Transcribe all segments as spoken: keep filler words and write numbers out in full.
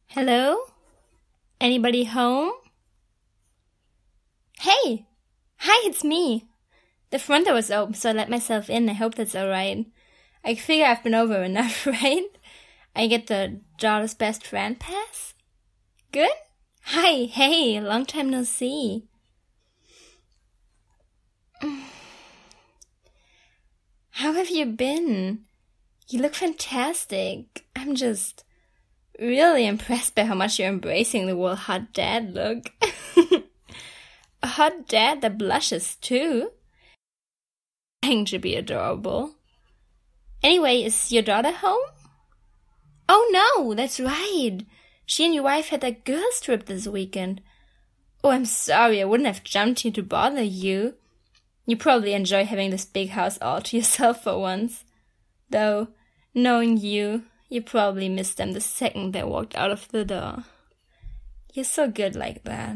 Hello? Anybody home? Hey! Hi, it's me! The front door was open, so I let myself in. I hope that's alright. I figure I've been over enough, right? I get the daughter's best friend pass? Good? Hi, hey, long time no see. How have you been? You look fantastic. I'm just really impressed by how much you're embracing the whole hot dad look. A hot dad that blushes too. Trying to be adorable. Anyway, is your daughter home? Oh no, that's right. She and your wife had that girls' trip this weekend. Oh, I'm sorry, I wouldn't have jumped here to bother you. You probably enjoy having this big house all to yourself for once. Though, knowing you, you probably missed them the second they walked out of the door. You're so good like that.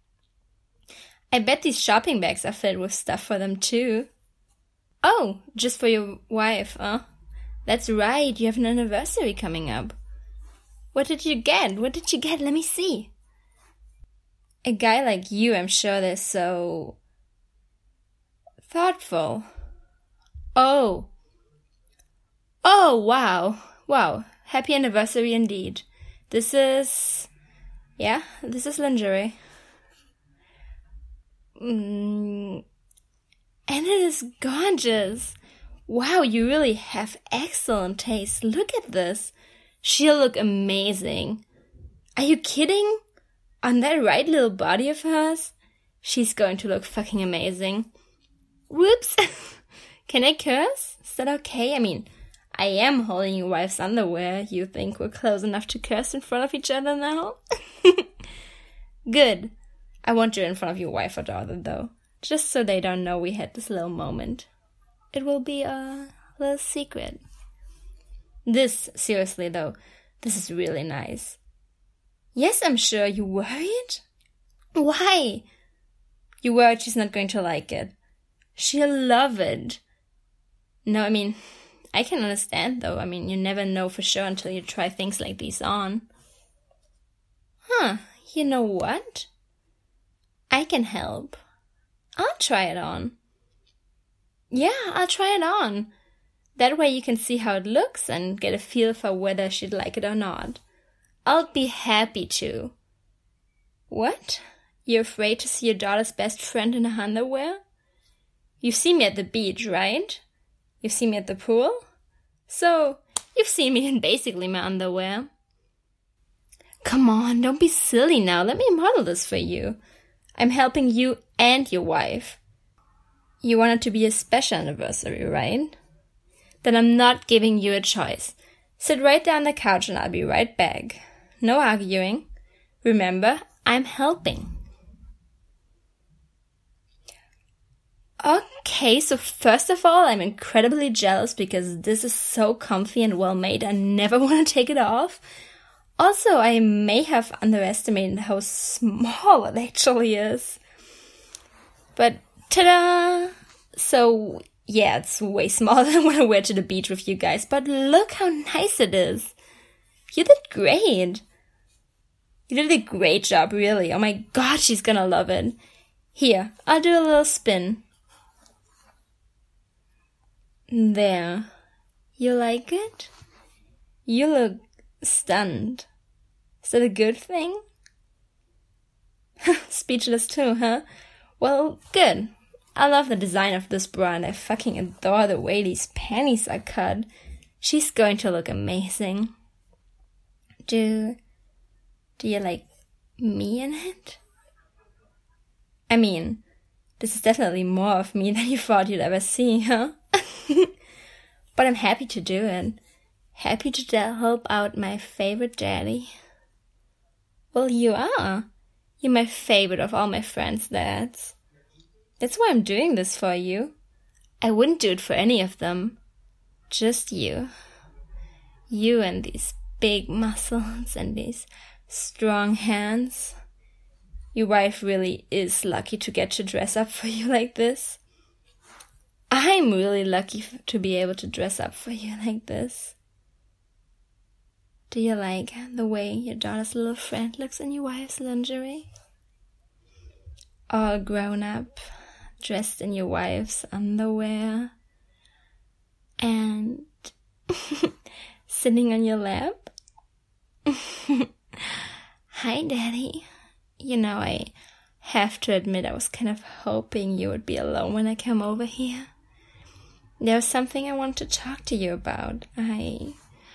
I bet these shopping bags are filled with stuff for them too. Oh, just for your wife, huh? That's right, you have an anniversary coming up. What did you get? What did you get? Let me see. A guy like you, I'm sure they're so thoughtful. Oh. Oh, wow. Wow. Happy anniversary indeed. This is... Yeah, this is lingerie. Mm. And it is gorgeous. Wow, you really have excellent taste. Look at this. She'll look amazing. Are you kidding? On that right little body of hers? She's going to look fucking amazing. Whoops. Can I curse? Is that okay? I mean, I am holding your wife's underwear. You think we're close enough to curse in front of each other now? Good. I want you in front of your wife or daughter, though. Just so they don't know we had this little moment. It will be a little secret. This, seriously though, this is really nice. Yes, I'm sure. You worried? Why? You worried she's not going to like it. She'll love it. No, I mean, I can understand though. I mean, you never know for sure until you try things like these on. Huh, you know what? I can help. I'll try it on. Yeah, I'll try it on. That way you can see how it looks and get a feel for whether she'd like it or not. I'll be happy to. What? You're afraid to see your daughter's best friend in her underwear? You've seen me at the beach, right? You've seen me at the pool? So, you've seen me in basically my underwear. Come on, don't be silly now. Let me model this for you. I'm helping you and your wife. You want it to be a special anniversary, right? Then I'm not giving you a choice. Sit right there on the couch and I'll be right back. No arguing. Remember, I'm helping. Okay, so first of all, I'm incredibly jealous because this is so comfy and well made. I never want to take it off. Also, I may have underestimated how small it actually is. But, ta-da! So, yeah, it's way smaller than what I wear to the beach with you guys. But look how nice it is. You did great. You did a great job, really. Oh my god, she's gonna love it. Here, I'll do a little spin. There. You like it? You look stunned. Is that a good thing? Speechless too, huh? Well, good. I love the design of this bra and I fucking adore the way these panties are cut. She's going to look amazing. Do... Do you like me in it? I mean, this is definitely more of me than you thought you'd ever see, huh? But I'm happy to do it. Happy to help out my favorite daddy. Well, you are. You're my favorite of all my friends' dads. That's why I'm doing this for you. I wouldn't do it for any of them. Just you. You and these big muscles and these strong hands. Your wife really is lucky to get to dress up for you like this. I'm really lucky to be able to dress up for you like this. Do you like the way your daughter's little friend looks in your wife's lingerie? All grown up, dressed in your wife's underwear, and sitting on your lap? Hi, Daddy. You know, I have to admit I was kind of hoping you would be alone when I come over here. There's something I want to talk to you about. I...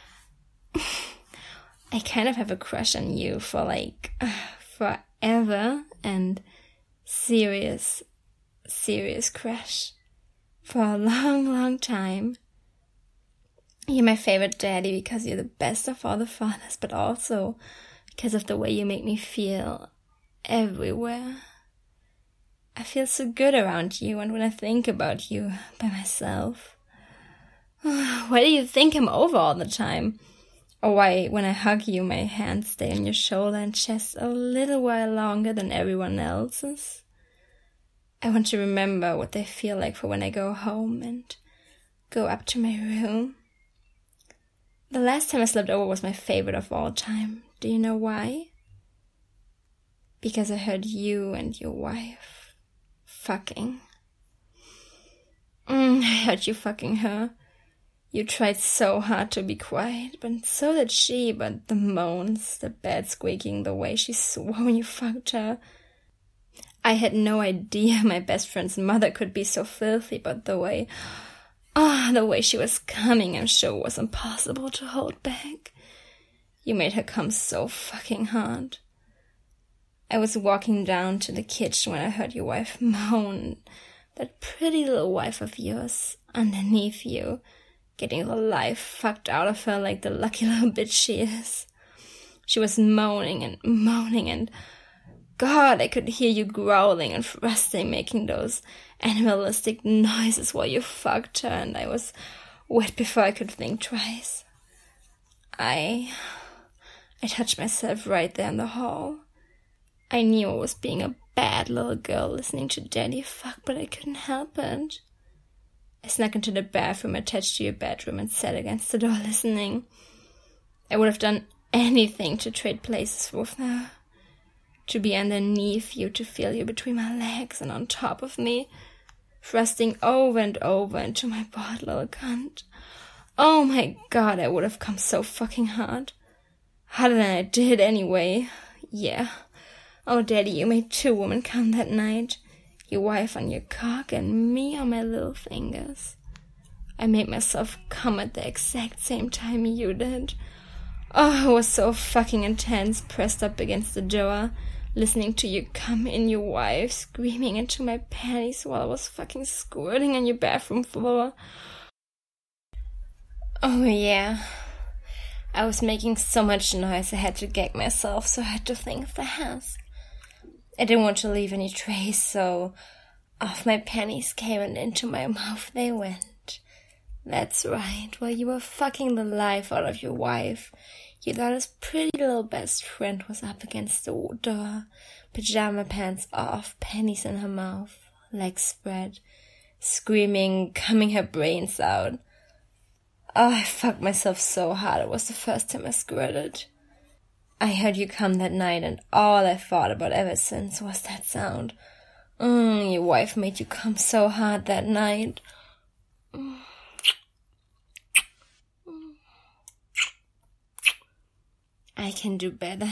I kind of have a crush on you for like forever, and serious, serious crush for a long, long time. You're my favorite daddy because you're the best of all the fathers, but also because of the way you make me feel everywhere. I feel so good around you, and when I think about you by myself, why do you think I'm over all the time? Or why, when I hug you, my hands stay on your shoulder and chest a little while longer than everyone else's? I want to remember what they feel like for when I go home and go up to my room. The last time I slept over was my favorite of all time. Do you know why? Because I heard you and your wife fucking. Mm, I heard you fucking her. You tried so hard to be quiet, but so did she, but the moans, the bed squeaking, the way she swore when you fucked her. I had no idea my best friend's mother could be so filthy, but the way, ah, oh, the way she was coming, I'm sure was impossible to hold back. You made her come so fucking hard. I was walking down to the kitchen when I heard your wife moan, that pretty little wife of yours, underneath you, getting the life fucked out of her like the lucky little bitch she is. She was moaning and moaning, and God, I could hear you growling and thrusting, making those animalistic noises while you fucked her, and I was wet before I could think twice. I... I touched myself right there in the hall. I knew I was being a bad little girl listening to Daddy fuck, but I couldn't help it. I snuck into the bathroom attached to your bedroom and sat against the door listening. I would have done anything to trade places with her. To be underneath you, to feel you between my legs and on top of me, thrusting over and over into my bored little cunt. Oh my God, I would have come so fucking hard. Harder than I did anyway. Yeah. Oh, Daddy, you made two women come that night. Your wife on your cock and me on my little fingers. I made myself come at the exact same time you did. Oh, it was so fucking intense, pressed up against the door, listening to you come in, your wife screaming into my panties while I was fucking squirting on your bathroom floor. Oh yeah. I was making so much noise I had to gag myself, so I had to think fast. I didn't want to leave any trace, so off my panties came and into my mouth they went. That's right, while you were fucking the life out of your wife, your daughter's pretty little best friend was up against the door, pajama pants off, panties in her mouth, legs spread, screaming, coming her brains out. Oh, I fucked myself so hard, it was the first time I squirted. I heard you come that night, and all I thought about ever since was that sound. Mm, your wife made you come so hard that night. Mm. I can do better.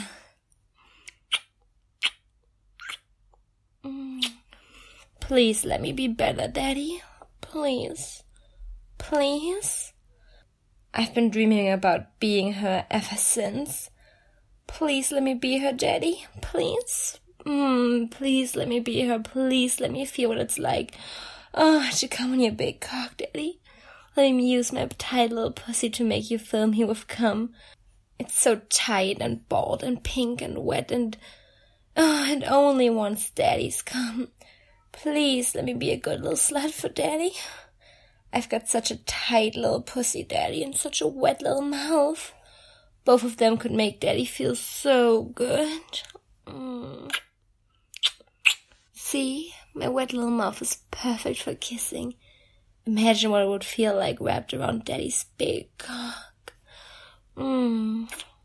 Mm. Please let me be better, Daddy. Please. Please. I've been dreaming about being her ever since. Please let me be her, Daddy. Please. Mm, please let me be her. Please let me feel what it's like. Oh, to come on your big cock, Daddy. Let me use my tight little pussy to make you fill me with cum. It's so tight and bald and pink and wet and... Oh, it only wants Daddy's cum. Please let me be a good little slut for Daddy. I've got such a tight little pussy, Daddy, and such a wet little mouth. Both of them could make Daddy feel so good. Mm. See, my wet little mouth is perfect for kissing. Imagine what it would feel like wrapped around Daddy's big cock. Mm.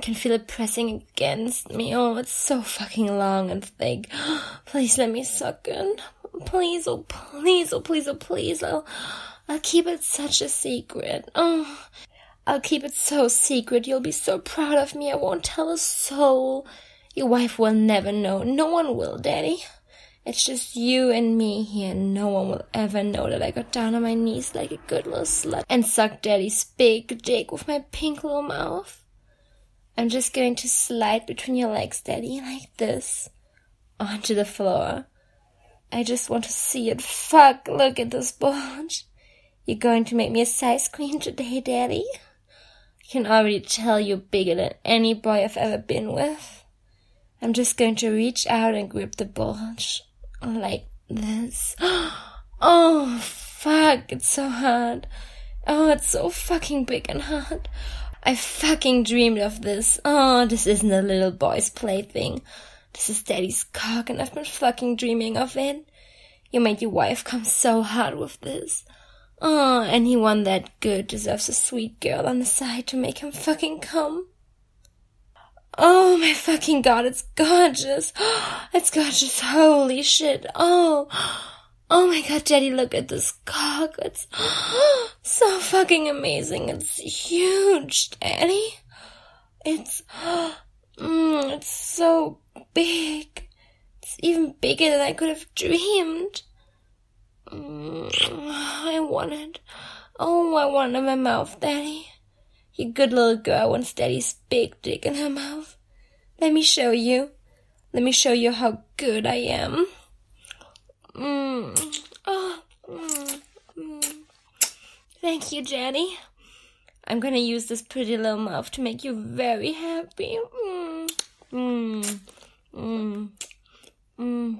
can feel it pressing against me. Oh, it's so fucking long and thick. Please let me suck it. Please, oh please, oh please, oh please. I'll, I'll keep it such a secret. Oh, I'll keep it so secret. You'll be so proud of me. I won't tell a soul. Your wife will never know. No one will, Daddy. It's just you and me here. No one will ever know that I got down on my knees like a good little slut and sucked Daddy's big dick with my pink little mouth. I'm just going to slide between your legs, Daddy, like this, onto the floor. I just want to see it. Fuck, look at this bulge. You're going to make me a size queen today, Daddy? I can already tell you're bigger than any boy I've ever been with. I'm just going to reach out and grip the bulge. Like this. Oh, fuck, it's so hard. Oh, it's so fucking big and hard. I fucking dreamed of this. Oh, this isn't a little boy's plaything. This is Daddy's cock, and I've been fucking dreaming of it. You made your wife come so hard with this. Oh, anyone that good deserves a sweet girl on the side to make him fucking come. Oh my fucking god, it's gorgeous. It's gorgeous, holy shit. Oh, oh my god, Daddy, look at this cock. It's so fucking amazing. It's huge, Daddy. It's, mm, it's so big. It's even bigger than I could have dreamed. Mm, I want it. Oh, I want it in my mouth, Daddy. You good little girl wants Daddy's big dick in her mouth. Let me show you. Let me show you how good I am. Mm. Oh, mm, mm. Thank you, Daddy. I'm gonna use this pretty little mouth to make you very happy. Mm. Mm. Mm. Mm.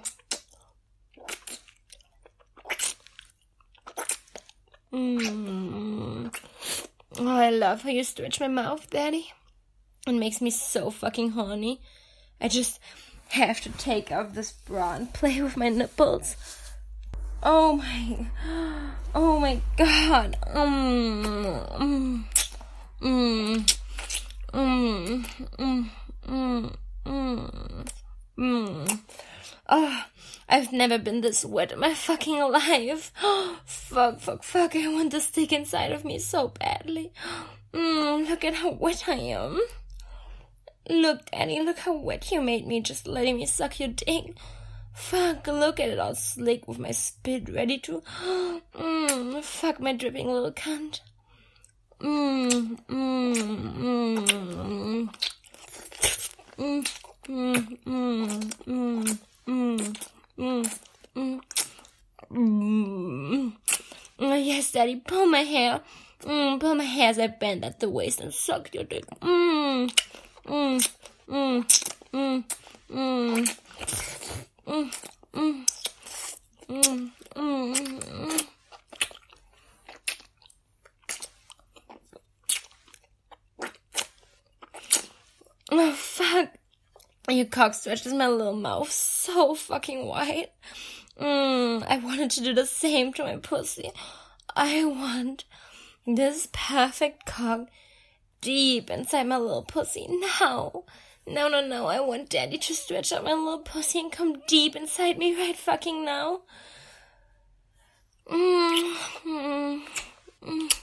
Mm. Oh, I love how you stretch my mouth, Daddy. It makes me so fucking horny. I just have to take off this bra and play with my nipples. Oh my, oh my god. Mm, mm, mm, mm, mm, mm, mm. Oh, I've never been this wet in my fucking life. Oh, fuck, fuck, fuck. I want this dick inside of me so badly. Mm, look at how wet I am. Look, Daddy, look how wet you made me just letting me suck your dick. Fuck, look at it all slick with my spit ready to... Mm, fuck my dripping little cunt. Mm, mm, mm, mm, mm, mm, mm, mm, mm, mm, mm, mm. Oh, yes, Daddy, pull my hair. Mm, pull my hair as I bend at the waist and suck your dick. Mm, mm, mm, mm, mm. Mm, mm, mm, mm, mm. Oh, fuck. Your cock stretches my little mouth so fucking wide. Mm, I wanted to do the same to my pussy. I want this perfect cock deep inside my little pussy now. No, no, no, I want Daddy to stretch out my little pussy and come deep inside me right fucking now. Mm, mm, mm,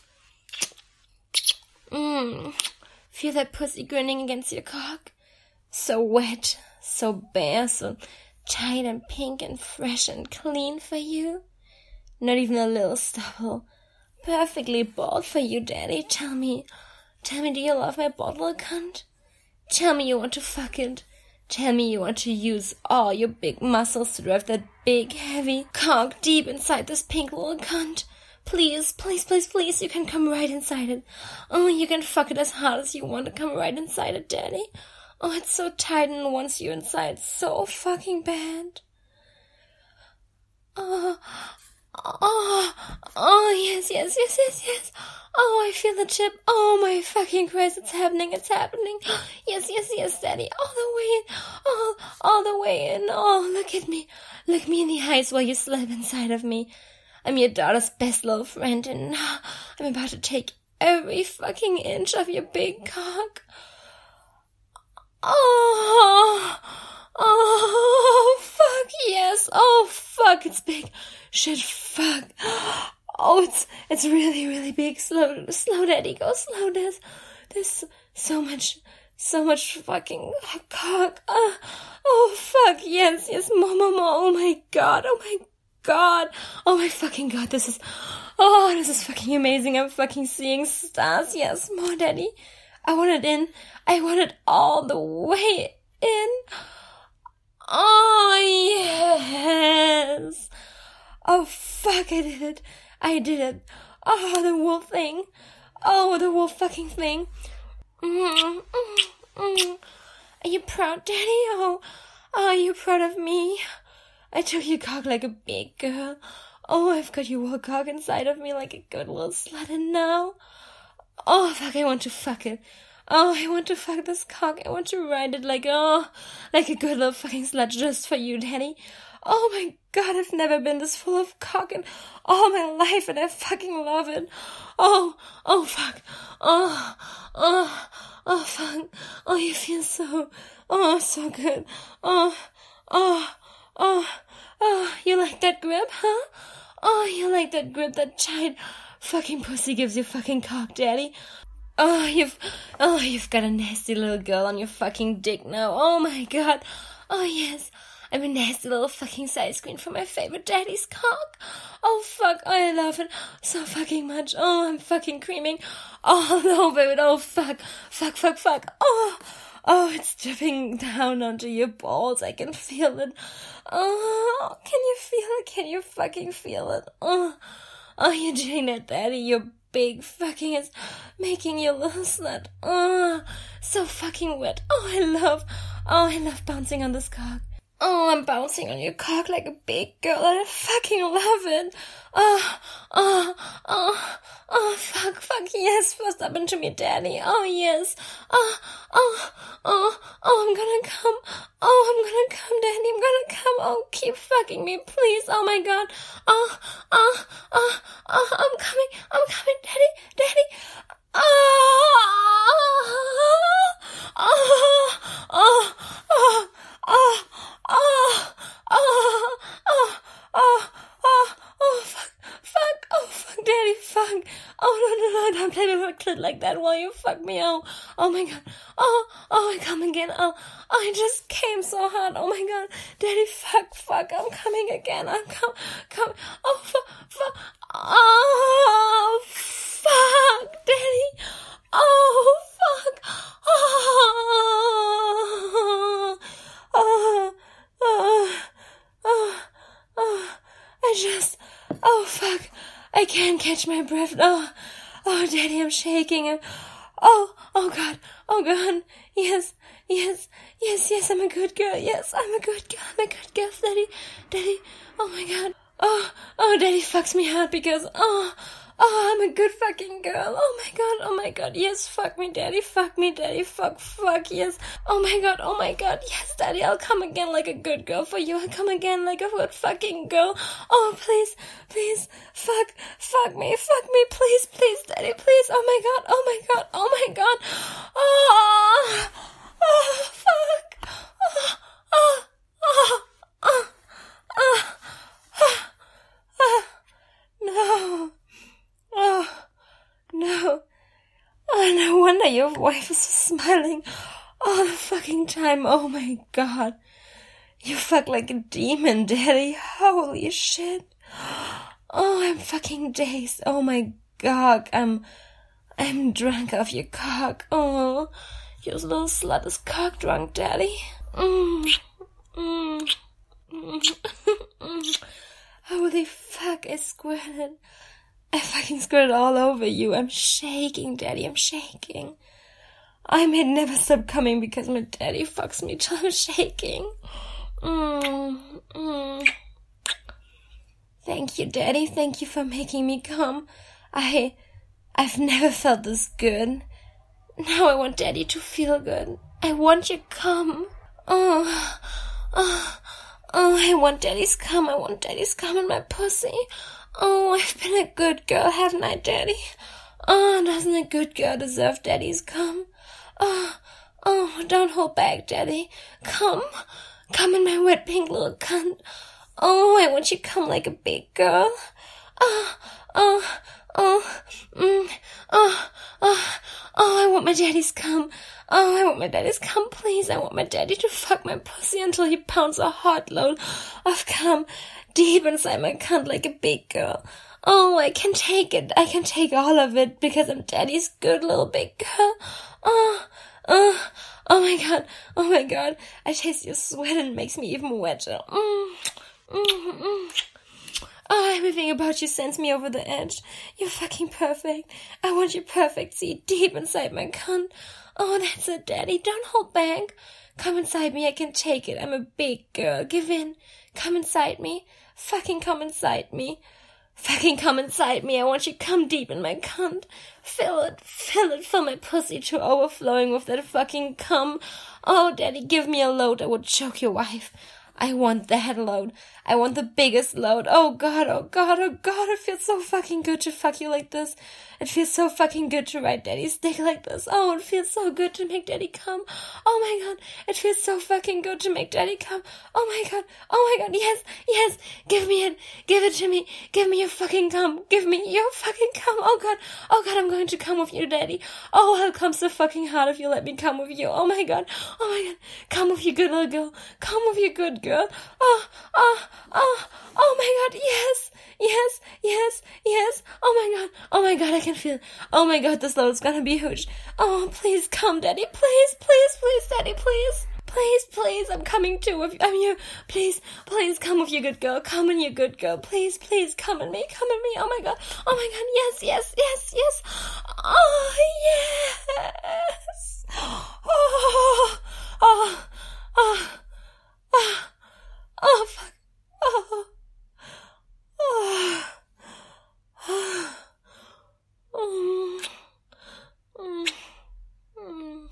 mm. Feel that pussy grinning against your cock? So wet, so bare, so tight and pink and fresh and clean for you. Not even a little stubble. Perfectly bald for you, Daddy. Tell me, tell me, do you love my bottle, cunt? Tell me you want to fuck it. Tell me you want to use all your big muscles to drive that big, heavy cock deep inside this pink little cunt. Please, please, please, please, you can come right inside it. Oh, you can fuck it as hard as you want to come right inside it, Daddy. Oh, it's so tight and wants you inside so fucking bad. Oh, oh, oh, yes, yes, yes, yes, yes. Oh, I feel the chip. Oh, my fucking Christ, it's happening, it's happening. Yes, yes, yes, Daddy. All the way in. Oh, all the way in. Oh, look at me. Look me in the eyes while you slip inside of me. I'm your daughter's best little friend, and now I'm about to take every fucking inch of your big cock. Oh, oh, fuck, yes. Oh, fuck, it's big. Shit, fuck. Oh, it's it's really, really big. Slow, slow, Daddy, go slow. There's, there's so much, so much fucking cock. Uh, oh, fuck, yes, yes, more, more, more. Oh my god, oh my god. Oh my fucking god, this is, oh, this is fucking amazing. I'm fucking seeing stars. Yes, more, Daddy. I want it in. I want it all the way in. Oh, yes. Oh, fuck, I did it. I did it. Oh, the wool thing. Oh, the wool fucking thing. Mm, mm, mm. Are you proud, Daddy? Oh, oh, are you proud of me? I took your cock like a big girl. Oh, I've got your wool cock inside of me like a good little slut, and now... Oh, fuck, I want to fuck it. Oh, I want to fuck this cock. I want to ride it like, oh, like a good little fucking slut just for you, Daddy. Oh my god, I've never been this full of cock in all my life, and I fucking love it. Oh, oh, fuck. Oh, oh, oh, fuck. Oh, you feel so, oh, so good. Oh, oh, oh, oh, you like that grip, huh? Oh, you like that grip, that tight fucking pussy gives you fucking cock, Daddy. Oh, you've, oh, you've got a nasty little girl on your fucking dick now. Oh my god. Oh yes, I'm a nasty little fucking side screen for my favorite daddy's cock. Oh fuck, I love it so fucking much. Oh, I'm fucking creaming all over it. Oh fuck, fuck, fuck, fuck. Oh, oh, it's dripping down onto your balls. I can feel it. Oh, can you feel it? Can you fucking feel it? Oh. Oh, you're doing that, Daddy. Your big fucking is making you little slut. Oh, so fucking wet. Oh, I love, oh, I love bouncing on this cock. Oh, I'm bouncing on your cock like a big girl, and I fucking love it. Oh, oh, oh, oh, fuck, fuck, yes, first up into me, Daddy. Oh, yes. Oh, oh, oh, oh, I'm gonna come. Oh, I'm gonna come, Daddy, I'm gonna come. Oh, keep fucking me, please. Oh, my God. Oh, oh, oh, oh, I'm coming, I'm coming, Daddy, Daddy. Oh, oh, oh, oh, oh, oh. Oh, oh, oh, oh, oh, oh, fuck, fuck, oh, fuck, Daddy, fuck. Oh, no, no, no, don't play with my clit like that while you fuck me. Oh, oh my god. Oh, oh, I come again. Oh, oh, I just came so hard. Oh my god. Daddy, fuck, fuck, I'm coming again. I'm come, come. Oh, fuck, fuck. Oh, fuck, Daddy. Oh, fuck. Oh, oh. Oh, oh, oh, I just, oh, fuck, I can't catch my breath. Oh, oh, Daddy, I'm shaking. I'm, oh, oh, God, oh, God, yes, yes, yes, yes, I'm a good girl. Yes, I'm a good girl. I'm a good girl, Daddy, Daddy, oh, my God. Oh, oh, Daddy fucks me hard because, oh, oh, I'm a good fucking girl. Oh my god, oh my god, yes, fuck me, Daddy, fuck me, Daddy, fuck, fuck, yes. Oh my god, oh my god, yes, Daddy, I'll come again like a good girl for you. I'll come again like a good fucking girl. Oh, please, please, fuck, fuck me, fuck me, please, please, Daddy, please. Oh my god, oh my god, oh my god. Oh, oh, fuck. Oh, oh, oh, oh, oh, oh, oh. No. Oh, no. Oh, no wonder your wife is smiling all the fucking time. Oh my god. You fuck like a demon, Daddy. Holy shit. Oh, I'm fucking dazed. Oh my god. I'm, I'm drunk off your cock. Oh, your little slut is cock drunk, Daddy. Mm, mm, mm, mm. Holy fuck, I squirted. I fucking squirted all over you. I'm shaking, Daddy, I'm shaking. I may never stop coming because my daddy fucks me till I'm shaking. Mm, mm. Thank you, Daddy, thank you for making me come. I, I've never felt this good. Now I want Daddy to feel good. I want you to come. Oh, oh, oh, I want Daddy's cum. I want Daddy's cum in my pussy. Oh, I've been a good girl, haven't I, Daddy? Oh, doesn't a good girl deserve Daddy's cum? Oh, Oh, don't hold back, Daddy. Come. Come in my wet pink little cunt. Oh, I want you to come like a big girl. Oh, oh, oh, mm, oh, oh, oh, I want my daddy's cum. Oh, I want my daddy's cum, please. I want my daddy to fuck my pussy until he pounds a hot load of cum deep inside my cunt like a big girl. Oh, I can take it. I can take all of it because I'm daddy's good little big girl. Oh, oh, oh my god. Oh my god. I taste your sweat and it makes me even wetter. Mm, mm, mm. Oh, everything about you sends me over the edge. You're fucking perfect. I want your perfect seat deep inside my cunt. Oh, that's it, Daddy. Don't hold back. Come inside me. I can take it. I'm a big girl. Give in. Come inside me. Fucking come inside me. Fucking come inside me. I want you to come deep in my cunt. Fill it. Fill it. Fill my pussy to overflowing with that fucking cum. Oh, Daddy, give me a load. I would choke your wife. I want that load. I want the biggest load. Oh god, oh god, oh god, it feels so fucking good to fuck you like this. It feels so fucking good to ride Daddy's dick like this. Oh, it feels so good to make Daddy come. Oh my god, it feels so fucking good to make Daddy come. Oh my god, oh my god, yes, yes, give me it, give it to me, give me your fucking cum, give me your fucking cum. Oh god, oh god, I'm going to come with you, Daddy. Oh, I'll come so fucking hard if you let me come with you. Oh my god, oh my god, come with your good little girl, come with your good girl. Oh, oh, oh, oh my god, yes, yes, yes, yes, oh my god, oh my god, I can feel it. Oh my god, this load is gonna be huge. Oh, please come, Daddy, please, please, please, Daddy, please. Please, please, I'm coming too. If I'm you, please, please come with your good girl. Come in your good girl. Please, please, come in me, come in me. Oh my god, oh my god, yes, yes, yes, yes. Oh, yes. Oh, oh, oh, oh. Oh, fuck. Oh. Oh. Oh. Mm. Mm. Mm.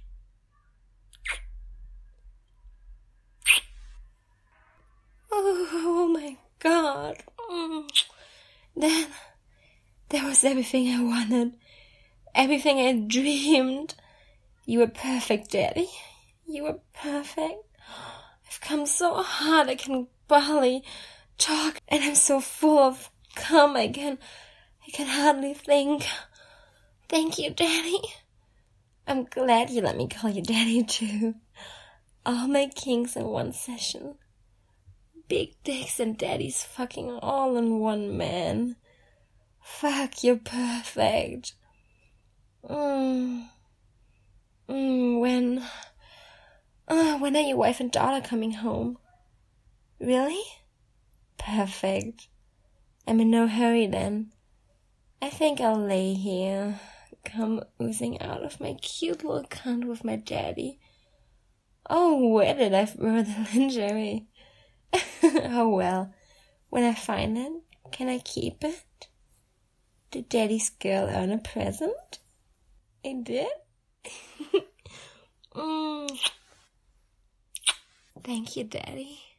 Oh, my God. Mm. Then, there was everything I wanted. Everything I dreamed. You were perfect, Daddy. You were perfect. I've come so hard I can barely talk, and I'm so full of cum I can, I can hardly think. Thank you, Daddy. I'm glad you let me call you Daddy too. All my kinks in one session. Big dicks and daddies fucking all in one man. Fuck, you're perfect. Mm. Mm, when... Uh, when are your wife and daughter coming home? Really? Perfect. I'm in no hurry then. I think I'll lay here, come oozing out of my cute little cunt with my daddy. Oh, where did I throw the lingerie? Oh well, when I find it, can I keep it? Did Daddy's girl earn a present? I did? mm. Thank you, Daddy.